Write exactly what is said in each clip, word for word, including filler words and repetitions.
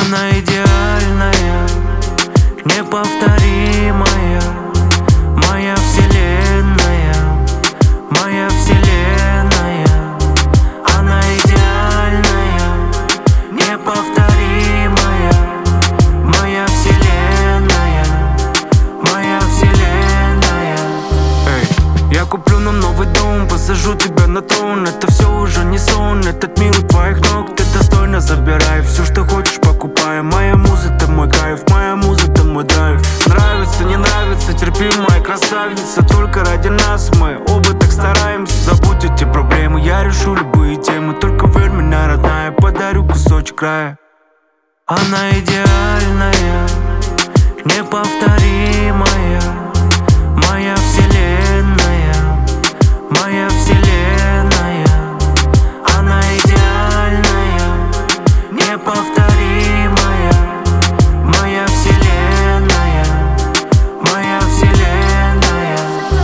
Она идеальная, неповторимая, моя вселенная, моя вселенная. Она идеальная, неповторимая, моя вселенная, моя вселенная. Эй, я куплю нам новый дом, посажу тебя на трон. Это все уже не сон, этот мир у твоих ног. Ты достойно забирай все, что хочешь, покупай. Моя муза, это мой кайф, моя муза, это мой драйв. Нравится, не нравится, терпи, моя красавица. Только ради нас мы оба так стараемся. Забудь эти проблемы, я решу любые темы. Только верь меня, родная, подарю кусочек рая. Она идеальная, неповторимая, моя вселенная, моя вселенная. Она идеальная, неповторимая, моя вселенная, моя вселенная.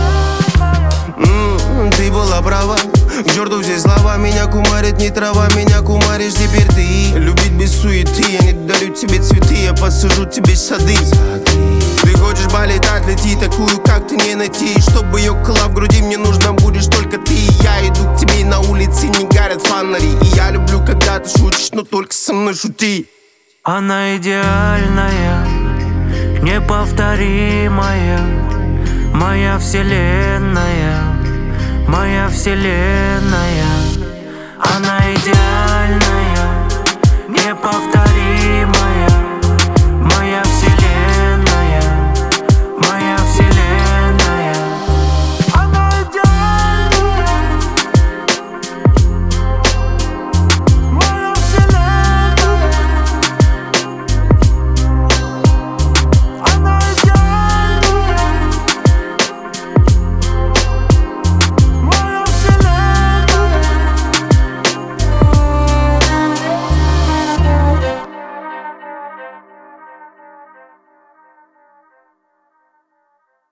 М-м, ты была права, к черту все слова. Меня кумарит не трава, меня кумаришь теперь ты. Любить без суеты, я не дарю тебе цветы, я посажу тебе сады. Ты хочешь полетать, лети, такую, как ты, не найти. Чтобы ёкала в груди, мне нужна будешь только ты. Я иду к тебе, на улице не горят фонари. И я люблю, когда ты шутишь, но только со мной шути. Она идеальная, неповторимая, моя вселенная, моя вселенная. Она идеальная, неповторимая.